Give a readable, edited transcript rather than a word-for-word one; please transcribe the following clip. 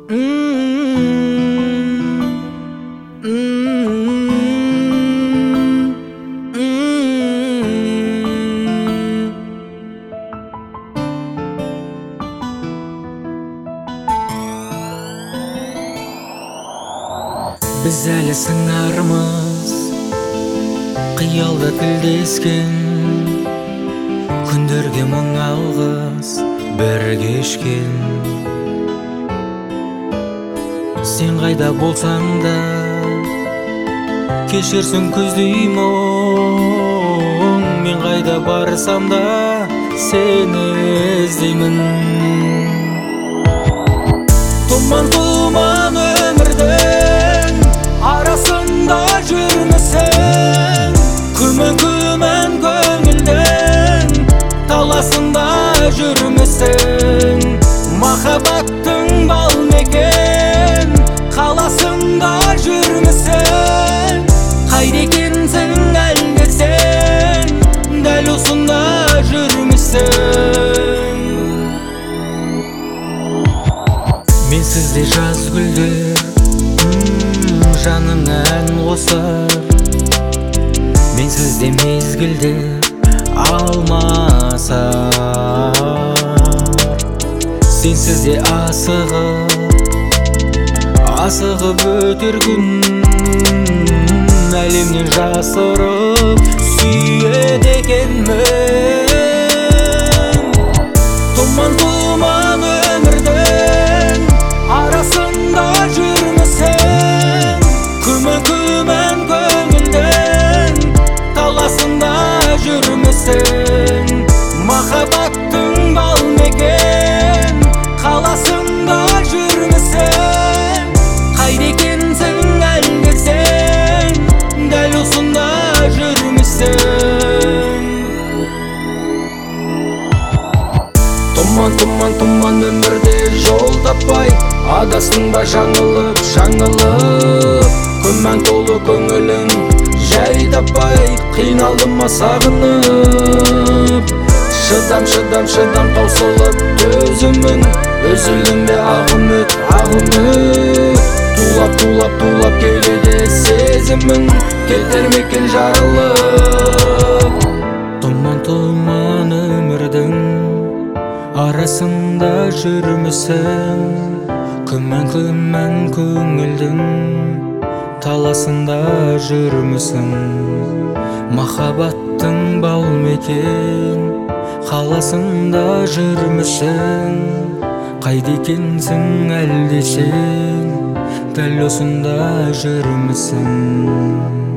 Biz әлі сыңармыз, қиялда тілдескен, күндерге мың алғыс бір кешкен. Сен қайда болсаң да, кешерсің күздей мұң. Мен қайда барсам да, сені іздеймін. Тұман өмірдің арасында жүрмісің? Күмән көңілдің таласында жүрмісің? Махаббаттың бал мекен қаласында жүрмісің? Қайда екенсің әлде сен, дәл осында жүрмісің? Менсіз де жаз гүлдер жаның ән қосар, менсіз де мезгілдер алмасар. Сенсіз де асығып өтер күн, әлемнен жасырып сүйеді екенмін. Тұман өмірдің арасында жүрмісің? Күмән көңілдің таласында жүрмісің? Махаббаттың бал мекен қаласында жүрмісің? Қайда екенсің әлде сен, дәл осында жүрмісің? Тұман өмірде жол таппай, адастың ба жаңылып? Күмән толы көңілің жай таппай, қиналдым ма сағынып? Шыдам таусылып төзімің, үзілдің бе ағымет? Тулап келеді сезімің, кетер мекен жарылып? Тұман өмірдің арасында жүрмісің? Күмән көңілдің таласында жүрмісің? Махаббаттың бал мекен қаласында жүрмісің? Қайда екенсің әлде сен, дәл осында жүрмісің?